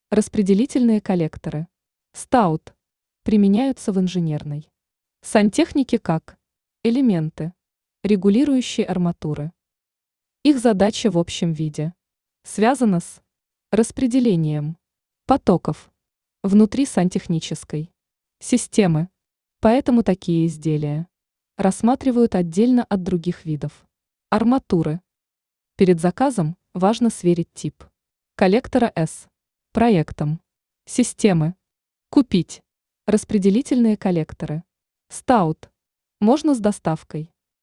Распределительные коллекторы. Стаут. Применяются в инженерной сантехнике как элементы, регулирующие арматуры. Их задача в общем виде связана с распределением потоков внутри сантехнической системы. Поэтому такие изделия рассматривают отдельно от других видов арматуры. Перед заказом важно сверить тип коллектора с проектом системы. Купить распределительные коллекторы Стаут можно с доставкой